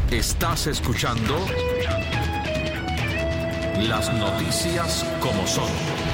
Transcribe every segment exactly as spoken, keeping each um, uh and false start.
Estás escuchando Las Noticias como son.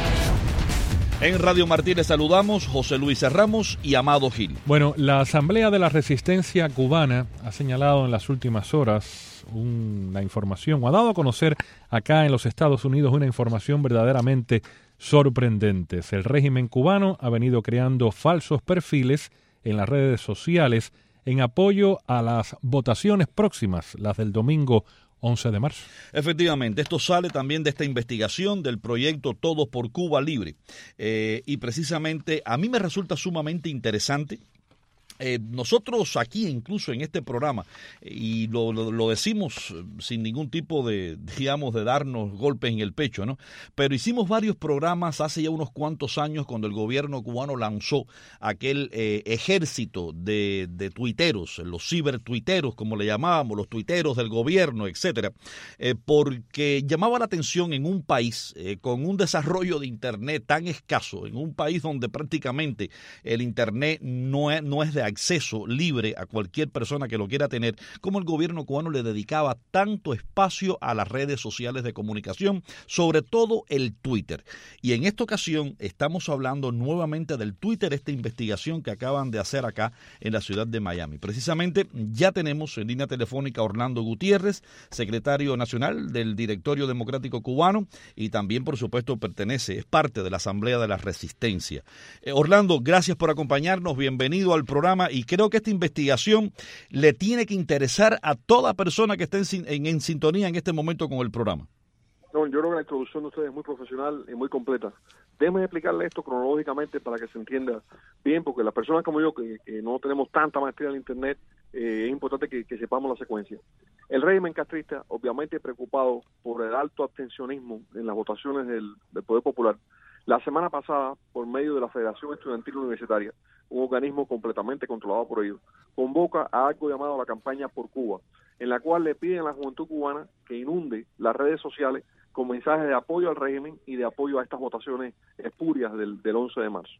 En Radio Martí les saludamos José Luis Ramos y Amado Gil. Bueno, la Asamblea de la Resistencia Cubana ha señalado en las últimas horas una información, o ha dado a conocer acá en los Estados Unidos una información verdaderamente sorprendente. El régimen cubano ha venido creando falsos perfiles en las redes sociales en apoyo a las votaciones próximas, las del domingo once de marzo. Efectivamente, esto sale también de esta investigación del proyecto Todos por Cuba Libre. Eh, y precisamente a mí me resulta sumamente interesante. Eh, nosotros aquí, incluso en este programa, y lo, lo, lo decimos sin ningún tipo de, digamos, de darnos golpes en el pecho, ¿no? Pero hicimos varios programas hace ya unos cuantos años cuando el gobierno cubano lanzó aquel eh, ejército de, de tuiteros, los cibertuiteros, como le llamábamos, los tuiteros del gobierno, etcétera, eh, porque llamaba la atención en un país eh, con un desarrollo de Internet tan escaso, en un país donde prácticamente el Internet no es, no es de acceso libre a cualquier persona que lo quiera tener, como el gobierno cubano le dedicaba tanto espacio a las redes sociales de comunicación, sobre todo el Twitter. Y en esta ocasión estamos hablando nuevamente del Twitter, esta investigación que acaban de hacer acá en la ciudad de Miami. Precisamente ya tenemos en línea telefónica a Orlando Gutiérrez, secretario nacional del Directorio Democrático Cubano, y también, por supuesto, pertenece, es parte de la Asamblea de la Resistencia. Eh, Orlando, gracias por acompañarnos, bienvenido al programa. Y creo que esta investigación le tiene que interesar a toda persona que esté en, en, en sintonía en este momento con el programa. No, yo creo que la introducción de ustedes es muy profesional y muy completa. Déjenme explicarle esto cronológicamente para que se entienda bien, porque las personas como yo, que, que no tenemos tanta maestría en el Internet, eh, es importante que, que sepamos la secuencia. El régimen castrista, obviamente preocupado por el alto abstencionismo en las votaciones del, del Poder Popular, la semana pasada, por medio de la Federación Estudiantil Universitaria, un organismo completamente controlado por ellos, convoca a algo llamado la campaña por Cuba, en la cual le piden a la juventud cubana que inunde las redes sociales con mensajes de apoyo al régimen y de apoyo a estas votaciones espurias del, del once de marzo,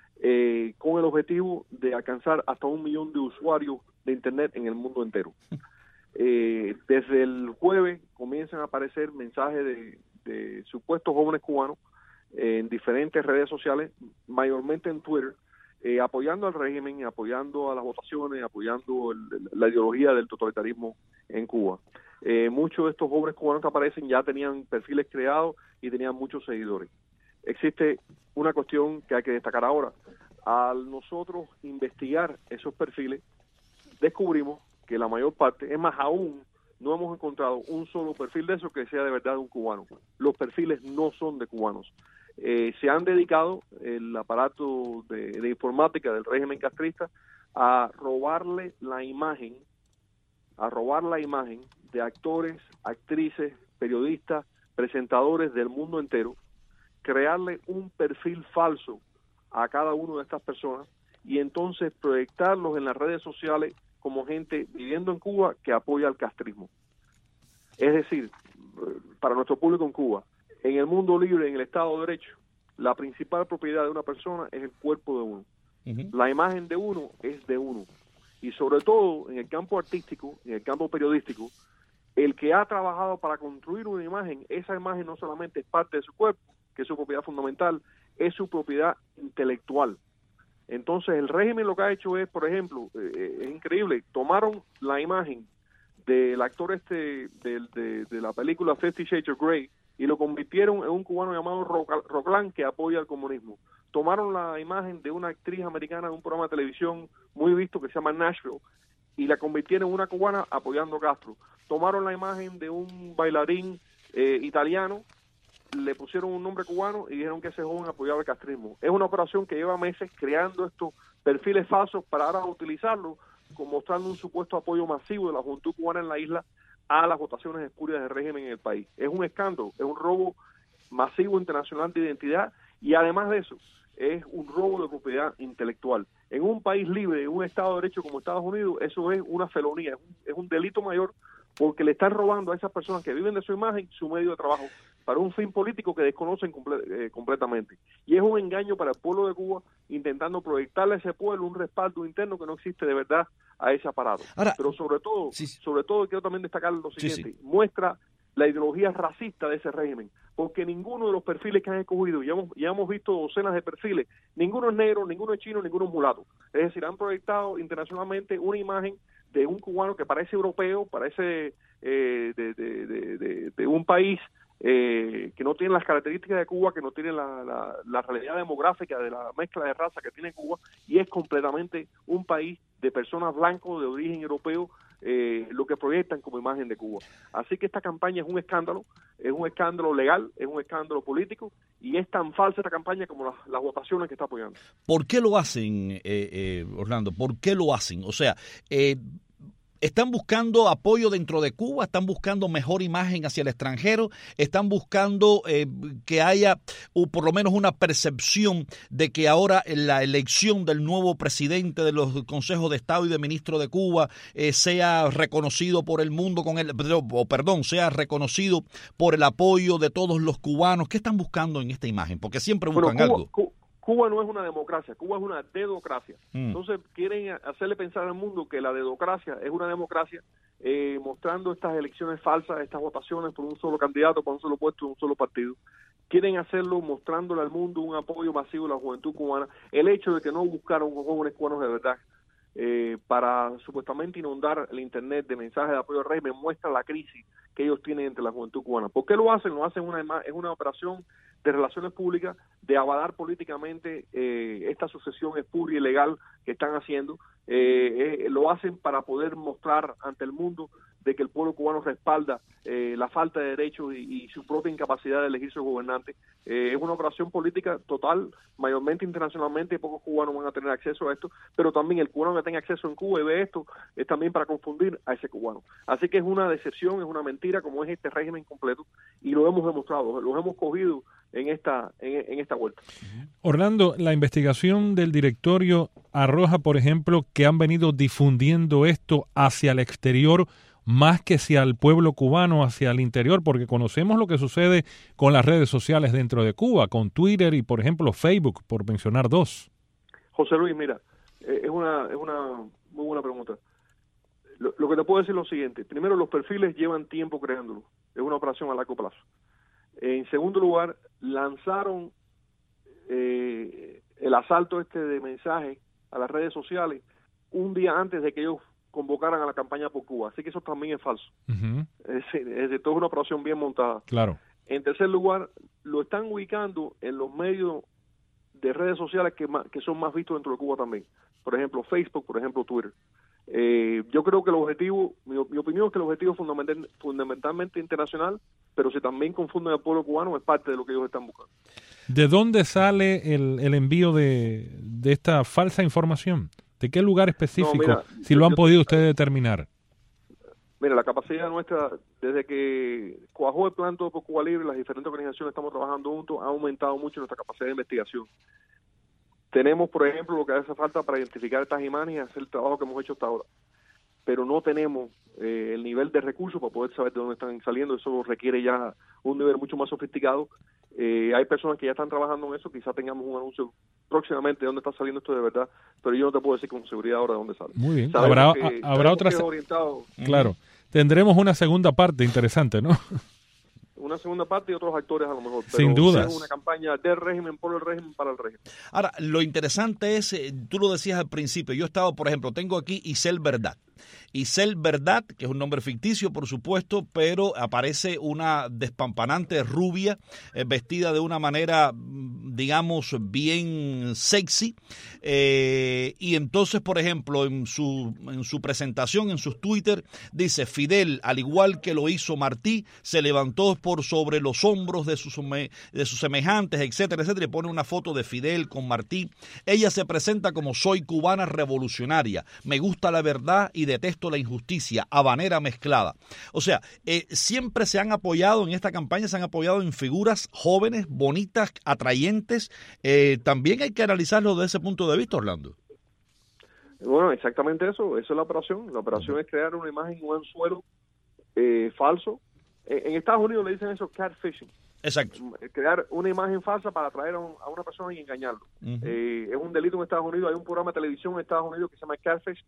eh, con el objetivo de alcanzar hasta un millón de usuarios de Internet en el mundo entero. Eh, desde el jueves comienzan a aparecer mensajes de, de supuestos jóvenes cubanos en diferentes redes sociales, mayormente en Twitter, eh, apoyando al régimen, apoyando a las votaciones, apoyando el, la ideología del totalitarismo en Cuba. Eh, muchos de estos jóvenes cubanos que aparecen ya tenían perfiles creados y tenían muchos seguidores. Existe una cuestión que hay que destacar ahora. Al nosotros investigar esos perfiles, descubrimos que la mayor parte, es más, aún no hemos encontrado un solo perfil de eso que sea de verdad un cubano. Los perfiles no son de cubanos. Eh, se han dedicado el aparato de, de informática del régimen castrista a robarle la imagen, a robar la imagen de actores, actrices, periodistas, presentadores del mundo entero, crearle un perfil falso a cada una de estas personas y entonces proyectarlos en las redes sociales como gente viviendo en Cuba que apoya al castrismo. Es decir, para nuestro público en Cuba, en el mundo libre, en el Estado de Derecho, la principal propiedad de una persona es el cuerpo de uno. Uh-huh. La imagen de uno es de uno. Y sobre todo, en el campo artístico, en el campo periodístico, el que ha trabajado para construir una imagen, esa imagen no solamente es parte de su cuerpo, que es su propiedad fundamental, es su propiedad intelectual. Entonces, el régimen lo que ha hecho es, por ejemplo, eh, es increíble, tomaron la imagen del actor este de, de, de la película Fifty Shades of Grey y lo convirtieron en un cubano llamado Rockland que apoya el comunismo. Tomaron la imagen de una actriz americana de un programa de televisión muy visto que se llama Nashville y la convirtieron en una cubana apoyando a Castro. Tomaron la imagen de un bailarín eh, italiano, le pusieron un nombre cubano y dijeron que ese joven apoyaba el castrismo. Es una operación que lleva meses creando estos perfiles falsos para ahora utilizarlo como mostrando un supuesto apoyo masivo de la juventud cubana en la isla a las votaciones espurias del régimen en el país. Es un escándalo, es un robo masivo internacional de identidad y además de eso es un robo de propiedad intelectual. En un país libre, en un Estado de Derecho como Estados Unidos, eso es una felonía, es un, es un delito mayor porque le están robando a esas personas que viven de su imagen su medio de trabajo para un fin político que desconocen comple- eh, completamente. Y es un engaño para el pueblo de Cuba intentando proyectarle a ese pueblo un respaldo interno que no existe de verdad a ese aparato. Ahora, pero sobre todo, sí, sobre todo quiero también destacar lo siguiente, sí, sí. muestra la ideología racista de ese régimen, porque ninguno de los perfiles que han escogido, ya hemos, ya hemos visto docenas de perfiles, ninguno es negro, ninguno es chino, ninguno es mulato. Es decir, han proyectado internacionalmente una imagen de un cubano que parece europeo, parece eh, de, de, de, de, de un país eh, que no tiene las características de Cuba, que no tiene la, la, la realidad demográfica de la mezcla de raza que tiene Cuba, y es completamente un país de personas blancos de origen europeo, eh, lo que proyectan como imagen de Cuba. Así que esta campaña es un escándalo, es un escándalo legal, es un escándalo político, y es tan falsa esta campaña como las, las votaciones que está apoyando. ¿Por qué lo hacen, eh, eh, Orlando? ¿Por qué lo hacen? O sea, eh, ¿están buscando apoyo dentro de Cuba? ¿Están buscando mejor imagen hacia el extranjero? ¿Están buscando eh, que haya o por lo menos una percepción de que ahora en la elección del nuevo presidente de los consejos de Estado y de ministro de Cuba eh, sea reconocido por el mundo, con el, o perdón, sea reconocido por el apoyo de todos los cubanos? ¿Qué están buscando en esta imagen? Porque siempre buscan bueno, Cuba, algo. Cuba, Cuba no es una democracia, Cuba es una dedocracia. Mm. Entonces quieren hacerle pensar al mundo que la dedocracia es una democracia, eh, mostrando estas elecciones falsas, estas votaciones por un solo candidato, por un solo puesto, un solo partido. Quieren hacerlo mostrándole al mundo un apoyo masivo a la juventud cubana. El hecho de que no buscaron jóvenes cubanos de verdad eh, para supuestamente inundar el Internet de mensajes de apoyo al régimen muestra la crisis que ellos tienen entre la juventud cubana. ¿Por qué lo hacen? Lo hacen una, es una operación de relaciones públicas, de avalar políticamente eh, esta sucesión espuria y ilegal que están haciendo. Eh, eh, lo hacen para poder mostrar ante el mundo de que el pueblo cubano respalda eh, la falta de derechos y, y su propia incapacidad de elegir su gobernante. Eh, es una operación política total, mayormente internacionalmente, pocos cubanos van a tener acceso a esto, pero también el cubano que tenga acceso en Cuba y ve esto es también para confundir a ese cubano. Así que es una decepción, es una mentira, como es este régimen completo, y lo hemos demostrado, lo hemos cogido en esta en, en esta vuelta. Orlando, la investigación del directorio arroja, por ejemplo, que han venido difundiendo esto hacia el exterior más que hacia el pueblo cubano, hacia el interior, porque conocemos lo que sucede con las redes sociales dentro de Cuba, con Twitter y, por ejemplo, Facebook, por mencionar dos. José Luis, mira, eh, es una es una muy buena pregunta. Lo, lo que te puedo decir es lo siguiente. Primero, los perfiles llevan tiempo creándolo. Es una operación a largo plazo. En segundo lugar, lanzaron eh, el asalto este de mensajes a las redes sociales un día antes de que ellos convocaran a la campaña por Cuba. Así que eso también es falso. Uh-huh. Es decir, es decir, todo es una operación bien montada. Claro. En tercer lugar, lo están ubicando en los medios de redes sociales que, más, que son más vistos dentro de Cuba también. Por ejemplo, Facebook, por ejemplo, Twitter. Eh, yo creo que el objetivo, mi, mi opinión es que el objetivo es fundamental, fundamentalmente internacional, pero si también confunden al pueblo cubano es parte de lo que ellos están buscando. ¿De dónde sale el, el envío de, de esta falsa información? ¿De qué lugar específico? No, mira, si yo, lo han yo, podido ustedes determinar. Mira, la capacidad nuestra, desde que cuajó el plan Todo por Cuba Libre, las diferentes organizaciones estamos trabajando juntos, ha aumentado mucho nuestra capacidad de investigación. Tenemos, por ejemplo, lo que hace falta para identificar estas imágenes y hacer el trabajo que hemos hecho hasta ahora. Pero no tenemos eh, el nivel de recursos para poder saber de dónde están saliendo. Eso requiere ya un nivel mucho más sofisticado. Eh, hay personas que ya están trabajando en eso. Quizás tengamos un anuncio próximamente de dónde está saliendo esto de verdad. Pero yo no te puedo decir con seguridad ahora de dónde sale. Muy bien. Sabemos habrá que, habrá otra. Orientado. Claro. Tendremos una segunda parte interesante, ¿no? Una segunda parte y otros actores a lo mejor. Pero sin duda. Es una campaña del régimen, por el régimen, para el régimen. Ahora, lo interesante es, tú lo decías al principio, yo he estado, por ejemplo, tengo aquí Isel Verdad. Isel Verdad, que es un nombre ficticio, por supuesto, pero aparece una despampanante rubia, eh, vestida de una manera, digamos, bien sexy. Eh, y entonces, por ejemplo, en su, en su presentación, en sus Twitter, dice: Fidel, al igual que lo hizo Martí, se levantó por sobre los hombros de sus, de sus semejantes, etcétera, etcétera. Y pone una foto de Fidel con Martí. Ella se presenta como: soy cubana revolucionaria, me gusta la verdad y detesto la injusticia, habanera mezclada. O sea, eh, siempre se han apoyado en esta campaña, se han apoyado en figuras jóvenes, bonitas, atrayentes. Eh, también hay que analizarlo desde ese punto de vista, Orlando. Bueno, exactamente eso, eso es la operación. La operación uh-huh. es crear una imagen, un anzuelo eh, falso. Eh, en Estados Unidos le dicen eso catfishing. Exacto. Crear una imagen falsa para atraer a, un, a una persona y engañarlo. Uh-huh. Eh, es un delito en Estados Unidos. Hay un programa de televisión en Estados Unidos que se llama Catfish, que es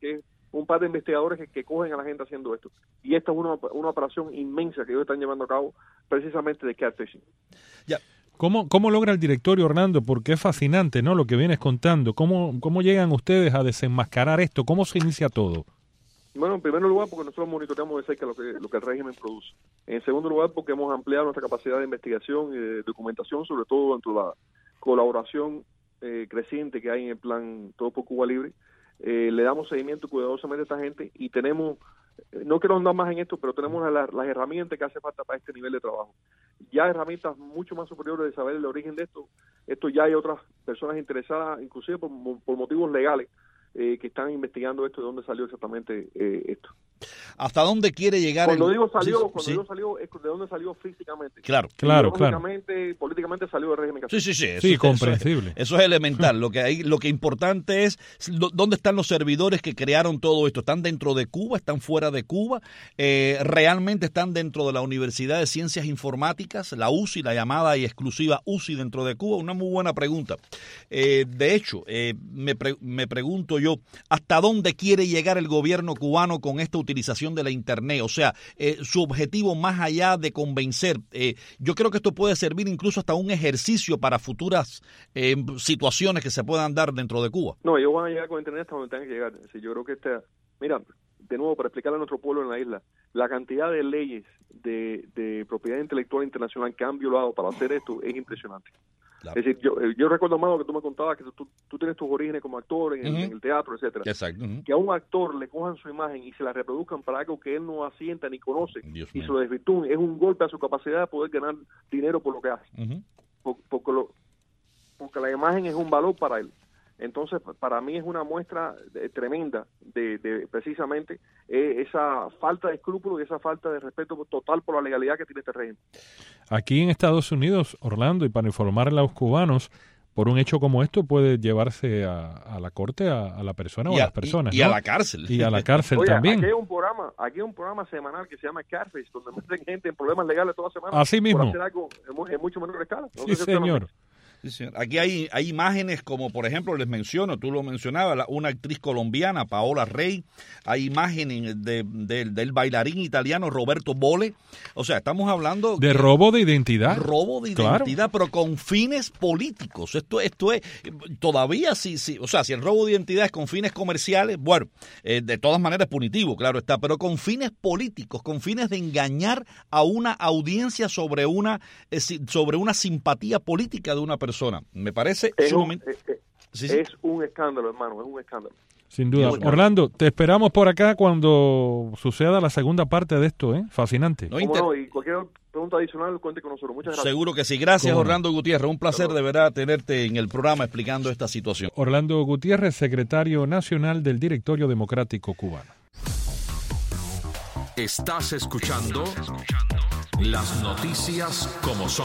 un par de investigadores que, que cogen a la gente haciendo esto. Y esta es una, una operación inmensa que ellos están llevando a cabo precisamente de catfishing. Ya. ¿Cómo, ¿Cómo logra el directorio, Orlando? Porque es fascinante, ¿no? Lo que vienes contando. ¿Cómo, cómo llegan ustedes a desenmascarar esto? ¿Cómo se inicia todo? Bueno, en primer lugar porque nosotros monitoreamos de cerca lo que, lo que el régimen produce. En segundo lugar porque hemos ampliado nuestra capacidad de investigación y de documentación, sobre todo dentro de la colaboración eh, creciente que hay en el plan Todo por Cuba Libre. Eh, le damos seguimiento cuidadosamente a esta gente y tenemos, no quiero andar más en esto, pero tenemos las, las herramientas que hace falta para este nivel de trabajo. Ya herramientas mucho más superiores de saber el origen de esto. Esto ya hay otras personas interesadas, inclusive por, por motivos legales, Eh, que están investigando esto, de dónde salió exactamente eh, esto. ¿Hasta dónde quiere llegar? Cuando el... digo salió, sí, cuando sí. digo salió, es de dónde salió físicamente. Claro, claro, claro. Políticamente, políticamente salió del régimen Sí, sí, sí. Eso, sí, eso comprensible. Es, eso es elemental. Lo que hay, lo que importante es lo, dónde están los servidores que crearon todo esto. ¿Están dentro de Cuba? ¿Están fuera de Cuba? Eh, ¿Realmente están dentro de la Universidad de Ciencias Informáticas, la U C I, la llamada y exclusiva U C I dentro de Cuba? Una muy buena pregunta. Eh, de hecho, eh, me, pre, me pregunto yo, ¿hasta dónde quiere llegar el gobierno cubano con esta utilización de la Internet? O sea, eh, su objetivo más allá de convencer. Eh, yo creo que esto puede servir incluso hasta un ejercicio para futuras eh, situaciones que se puedan dar dentro de Cuba. No, ellos van a llegar con Internet hasta donde tengan que llegar. Sí, yo creo que esta, mira, de nuevo, para explicarle a nuestro pueblo en la isla, la cantidad de leyes de, de propiedad intelectual internacional que han violado para hacer esto es impresionante. Claro. Es decir, yo, yo recuerdo, Amado, que tú me contabas que tú, tú tienes tus orígenes como actor en, uh-huh. en el teatro, etcétera. Exacto. Uh-huh. Que a un actor le cojan su imagen y se la reproduzcan para algo que él no asienta ni conoce Dios y mío. Se lo desvirtúen, es un golpe a su capacidad de poder ganar dinero por lo que hace. Uh-huh. por, porque, lo, porque la imagen es un valor para él. Entonces, para mí es una muestra de, tremenda de, de precisamente eh, esa falta de escrúpulos y esa falta de respeto total por la legalidad que tiene este régimen. Aquí en Estados Unidos, Orlando, y para informar a los cubanos, por un hecho como esto puede llevarse a, a la corte a, a la persona o a, a las personas. Y, y ¿no? a la cárcel. Y a la cárcel Oye, también. Aquí hay un programa, aquí hay un programa semanal que se llama Carface, donde meten gente en problemas legales toda semana. Así mismo. Por hacer algo en, en mucho menor escala. No sí, sé si señor. Sí, señor. Aquí hay, hay imágenes como, por ejemplo, les menciono, tú lo mencionabas, la, una actriz colombiana, Paola Rey, hay imágenes de, de, del bailarín italiano Roberto Bolle. O sea, estamos hablando... De que, robo de identidad. Robo de claro. identidad, pero con fines políticos. Esto, esto es, todavía sí, sí, o sea, si el robo de identidad es con fines comerciales, bueno, eh, de todas maneras es punitivo, claro está, pero con fines políticos, con fines de engañar a una audiencia sobre una, eh, sobre una simpatía política de una persona. Persona. Me parece es sumamente... Un, es, ¿Sí, sí? es un escándalo, hermano, es un escándalo. Sin duda. Orlando, te esperamos por acá cuando suceda la segunda parte de esto, ¿eh? Fascinante. No, inter... no, y cualquier pregunta adicional, cuente con nosotros. Muchas gracias. Seguro que sí. Gracias, Orlando Gutiérrez. Un placer de verdad tenerte en el programa explicando esta situación. Orlando Gutiérrez, secretario nacional del Directorio Democrático Cubano. Estás escuchando las noticias como son.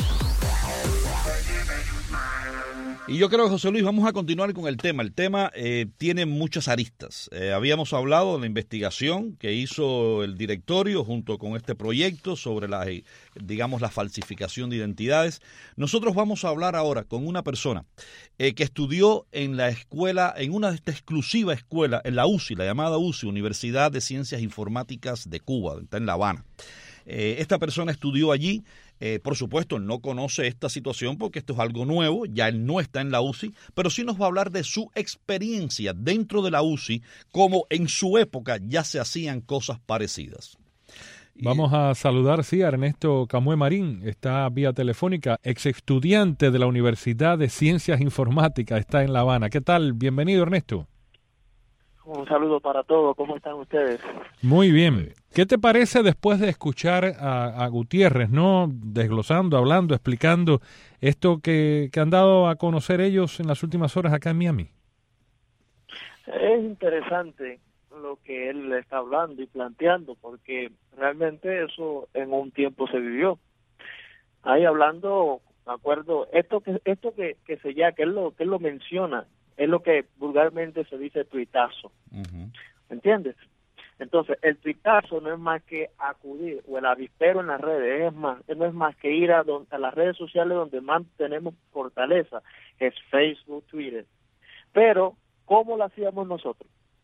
Y yo creo, José Luis, vamos a continuar con el tema. El tema eh, tiene muchas aristas. Eh, habíamos hablado de la investigación que hizo el directorio junto con este proyecto sobre la, eh, digamos, la falsificación de identidades. Nosotros vamos a hablar ahora con una persona eh, que estudió en la escuela, en una de esta exclusiva escuela, en la U C I, la llamada U C I, Universidad de Ciencias Informáticas de Cuba, está en La Habana. Eh, esta persona estudió allí. Eh, por supuesto, no conoce esta situación porque esto es algo nuevo, ya él no está en la U C I, pero sí nos va a hablar de su experiencia dentro de la U C I, cómo en su época ya se hacían cosas parecidas. Vamos a saludar, sí, a Ernesto Camué Marín, está vía telefónica, ex estudiante de la Universidad de Ciencias Informáticas, está en La Habana. ¿Qué tal? Bienvenido, Ernesto. Un saludo para todos, ¿cómo están ustedes? Muy bien. ¿Qué te parece después de escuchar a, a Gutiérrez, no, desglosando, hablando, explicando esto que, que han dado a conocer ellos en las últimas horas acá en Miami? Es interesante lo que él está hablando y planteando, porque realmente eso en un tiempo se vivió. Ahí hablando, me acuerdo, esto que esto que, que se ya, que él lo que él lo menciona, es lo que vulgarmente se dice tuitazo. Uh-huh. ¿Entiendes? Entonces, el tuitazo no es más que acudir, o el avispero en las redes, es más, no es más que ir a, don, a las redes sociales donde más tenemos fortaleza, es Facebook, Twitter. Pero, ¿cómo lo hacíamos nosotros?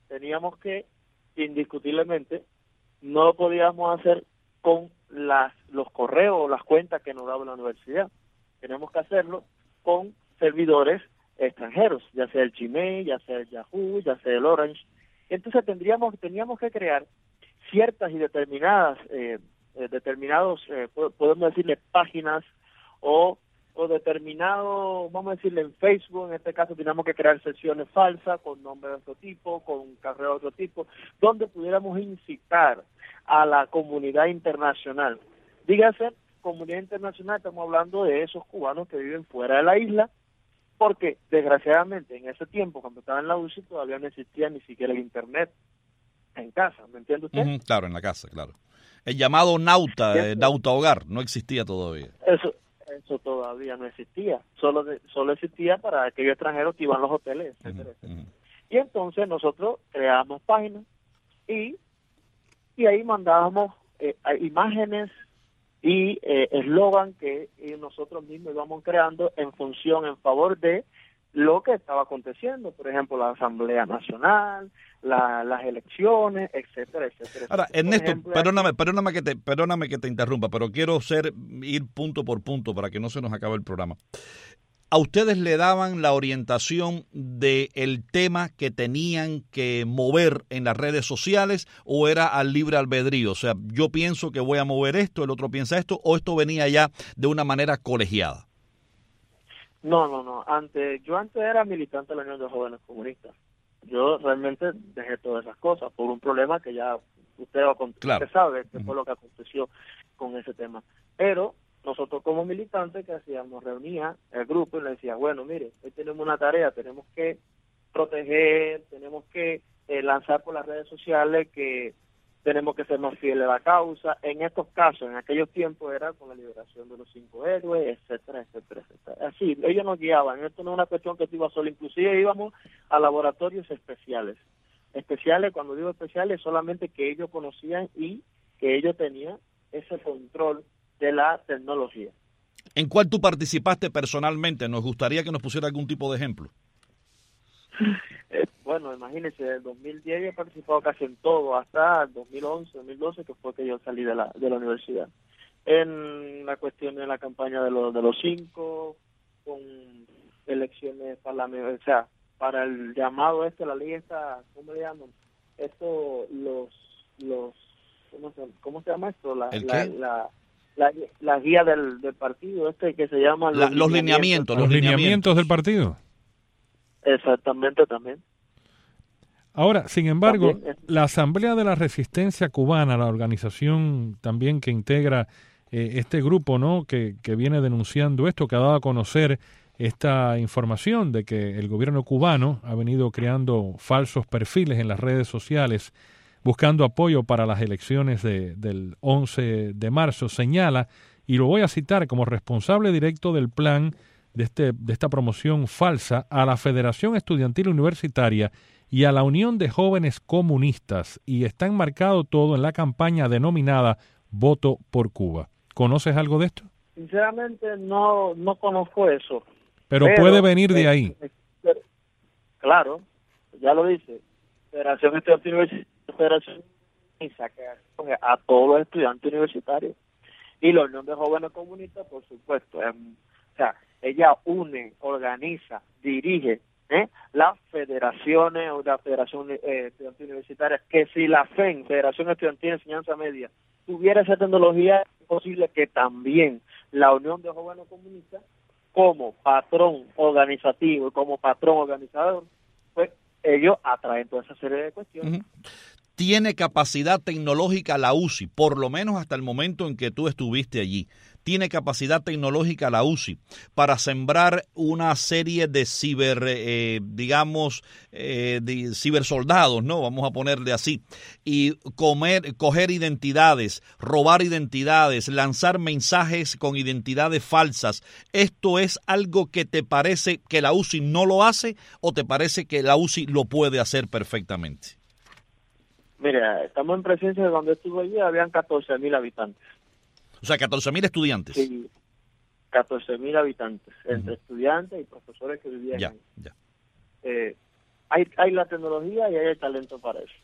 teníamos que, indiscutiblemente, no lo podíamos hacer con las los correos o las cuentas que nos daba la universidad. Tenemos que hacerlo con servidores extranjeros, ya sea el Gmail, ya sea el Yahoo, ya sea el Orange. Entonces tendríamos teníamos que crear ciertas y determinadas eh, eh, determinados eh, podemos decirle páginas o o determinado, vamos a decirle en Facebook, en este caso teníamos que crear sesiones falsas con nombre de otro tipo, con carrera de otro tipo, donde pudiéramos incitar a la comunidad internacional. Dígase, comunidad internacional, estamos hablando de esos cubanos que viven fuera de la isla, porque desgraciadamente en ese tiempo, cuando estaba en la U C I, todavía no existía ni siquiera el Internet en casa, ¿me entiende usted? Uh-huh, claro, en la casa, claro. El llamado nauta, eh, nauta hogar, no existía todavía. Eso Eso todavía no existía, solo de, solo existía para aquellos extranjeros que iban a los hoteles, etcétera, uh-huh, etcétera. Y entonces nosotros creábamos páginas y, y ahí mandábamos eh, imágenes y eslogan eh, que eh, nosotros mismos íbamos creando en función, en favor de lo que estaba aconteciendo, por ejemplo, la Asamblea Nacional, la, las elecciones, etcétera, etcétera. Ahora, etcétera. Ernesto, ejemplo, perdóname, perdóname que te, perdóname que te interrumpa, pero quiero ser ir punto por punto para que no se nos acabe el programa. ¿A ustedes le daban la orientación del tema que tenían que mover en las redes sociales o era al libre albedrío? O sea, yo pienso que voy a mover esto, el otro piensa esto, o esto venía ya de una manera colegiada. No, no, no. Antes, yo antes era militante de la Unión de Jóvenes Comunistas. Yo realmente dejé todas esas cosas por un problema que ya usted, claro. usted sabe que fue lo que aconteció con ese tema. Pero nosotros como militantes, ¿qué hacíamos? Nos reunía el grupo y le decía, bueno, mire, hoy tenemos una tarea, tenemos que proteger, tenemos que eh, lanzar por las redes sociales que tenemos que ser más fieles a la causa. En estos casos, en aquellos tiempos, era con la liberación de los cinco héroes, etcétera, etcétera, etcétera. Así, ellos nos guiaban. Esto no es una cuestión que tú ibas solo. Inclusive íbamos a laboratorios especiales. Especiales, cuando digo especiales, solamente que ellos conocían y que ellos tenían ese control de la tecnología. ¿En cuál tú participaste personalmente? Nos gustaría que nos pusiera algún tipo de ejemplo. Eh, bueno, imagínense, en el dos mil diez yo he participado casi en todo, hasta el dos mil once, dos mil doce, que fue que yo salí de la de la universidad. En la cuestión de la campaña de los de los cinco, con elecciones parlamentarias, o sea, para el llamado este, la ley esta, ¿cómo le llaman? Esto, los, los, ¿cómo se, cómo se llama esto? La, ¿El la, qué? la, la, la guía del, del partido este que se llama... La, los lineamientos. Los lineamientos del partido. Exactamente, también. Ahora, sin embargo, también, la Asamblea de la Resistencia Cubana, la organización también que integra eh, este grupo, ¿no?, que, que viene denunciando esto, que ha dado a conocer esta información de que el gobierno cubano ha venido creando falsos perfiles en las redes sociales buscando apoyo para las elecciones de, del once de marzo, señala, y lo voy a citar como responsable directo del plan de, este, de esta promoción falsa, a la Federación Estudiantil Universitaria y a la Unión de Jóvenes Comunistas, y está enmarcado todo en la campaña denominada Voto por Cuba. ¿Conoces algo de esto? Sinceramente no no conozco eso. Pero, pero puede venir de ahí. Eh, eh, claro, ya lo dice. Federación Estudiantil Universitaria, Federación y saque a todos los estudiantes universitarios. Y la Unión de Jóvenes Comunistas, por supuesto. Eh, o sea, ella une, organiza, dirige ¿eh? las federaciones o la Federación eh, Estudiantil Universitaria, que si la F E N, Federación Estudiantil de Enseñanza Media, tuviera esa tecnología, es posible que también la Unión de Jóvenes Comunistas, como patrón organizativo y como patrón organizador, pues ellos atraen toda esa serie de cuestiones. Uh-huh. ¿Tiene capacidad tecnológica la U C I, por lo menos hasta el momento en que tú estuviste allí? ¿Tiene capacidad tecnológica la U C I para sembrar una serie de ciber, eh, digamos, eh, de cibersoldados, ¿no? Vamos a ponerle así, y comer, coger identidades, robar identidades, lanzar mensajes con identidades falsas? ¿Esto es algo que te parece que la U C I no lo hace o te parece que la U C I lo puede hacer perfectamente? Mira, estamos en presencia de cuando estuve allí, habían catorce mil habitantes. O sea, catorce mil estudiantes. Sí, catorce mil habitantes, entre uh-huh. estudiantes y profesores que vivían ya, ahí. Ya. Eh, hay, hay la tecnología y hay el talento para eso.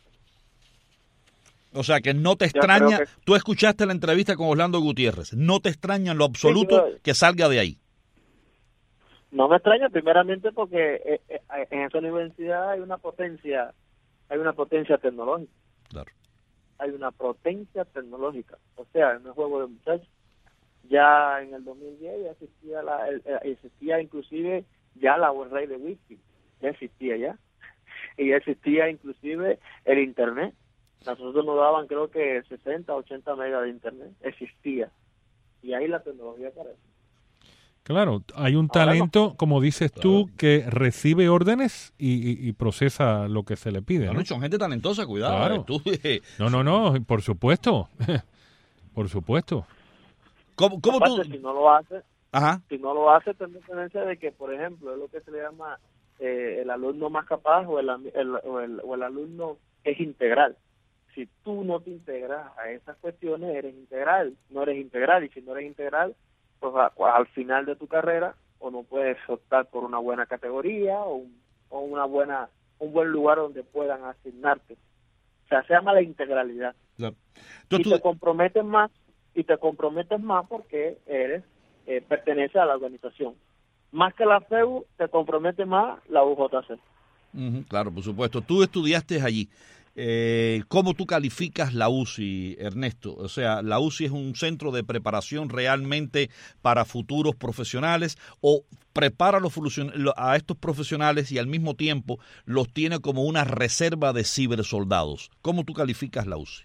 O sea, que no te extraña, que... tú escuchaste la entrevista con Orlando Gutiérrez, no te extraña en lo absoluto sí, que salga de ahí. No me extraña, primeramente porque eh, eh, en esa universidad hay una potencia, hay una potencia tecnológica. Claro. Hay una potencia tecnológica. O sea, en el juego de muchachos, ya en el dos mil diez ya existía, la, el, existía inclusive ya la red de Wi-Fi, ya existía ya. Y ya existía inclusive el Internet. Nosotros nos daban creo que sesenta, ochenta megas de Internet. Existía. Y ahí la tecnología para eso. Claro, hay un talento, no. como dices claro. tú, que recibe órdenes y, y, y procesa lo que se le pide. Claro, ¿no? Son gente talentosa, cuidado. Claro. Eh, tú, eh. No, no, no, por supuesto. Por supuesto. ¿Cómo, cómo Aparte, tú? Si no lo hace, Ajá. si no lo hace, tengo tendencia de que, por ejemplo, es lo que se le llama eh, el alumno más capaz o el, el, o, el, o el alumno es integral. Si tú no te integras a esas cuestiones, eres integral, no eres integral, y si no eres integral, pues a, al final de tu carrera, o no puedes optar por una buena categoría, o, un, o una buena un buen lugar donde puedan asignarte. O sea, se llama la integralidad. Claro. Tú, y tú... te comprometes más, y te comprometes más porque eres, eh, perteneces a la organización. Más que la F E U, te compromete más la U J C. Uh-huh, claro, por supuesto. Tú estudiaste allí. Eh, ¿Cómo tú calificas la U C I, Ernesto? O sea, ¿la U C I es un centro de preparación realmente para futuros profesionales o prepara los, a estos profesionales y al mismo tiempo los tiene como una reserva de cibersoldados? ¿Cómo tú calificas la U C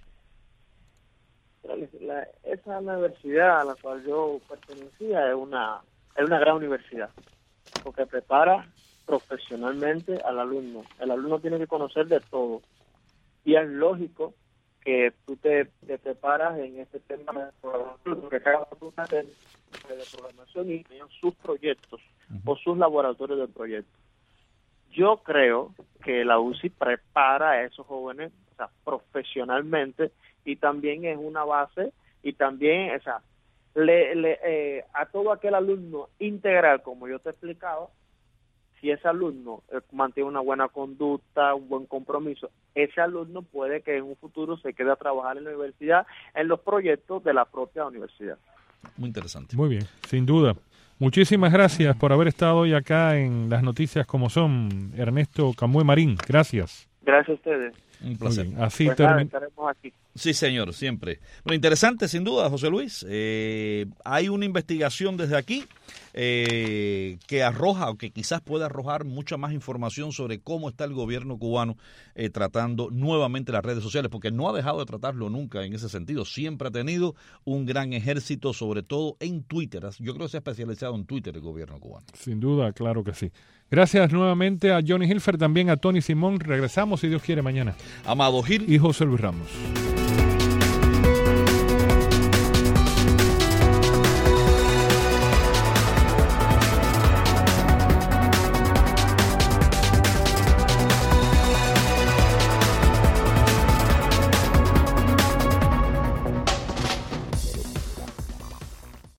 I? La, esa universidad a la cual yo pertenecía es una, es una gran universidad porque prepara profesionalmente al alumno. El alumno tiene que conocer de todo. Y es lógico que tú te, te preparas en este tema de programación, porque cada uno de programación y sus proyectos uh-huh. o sus laboratorios de proyectos. Yo creo que la U C I prepara a esos jóvenes, o sea, profesionalmente, y también es una base, y también, o sea, le, le, eh, a todo aquel alumno integral, como yo te explicaba, si ese alumno eh, mantiene una buena conducta, un buen compromiso, ese alumno puede que en un futuro se quede a trabajar en la universidad, en los proyectos de la propia universidad. Muy interesante. Muy bien, sin duda. Muchísimas gracias por haber estado hoy acá en Las Noticias Como Son, Ernesto Camué Marín. Gracias. Gracias a ustedes. Un placer. Así pues termi- nada, estaremos aquí. Sí, señor, siempre. Bueno, interesante, sin duda, José Luis. Eh, hay una investigación desde aquí eh, que arroja, o que quizás pueda arrojar mucha más información sobre cómo está el gobierno cubano eh, tratando nuevamente las redes sociales, porque no ha dejado de tratarlo nunca en ese sentido. Siempre ha tenido un gran ejército, sobre todo en Twitter. Yo creo que se ha especializado en Twitter el gobierno cubano. Sin duda, claro que sí. Gracias nuevamente a Johnny Hilfer, también a Tony Simón. Regresamos, si Dios quiere, mañana. Amado Gil y José Luis Ramos.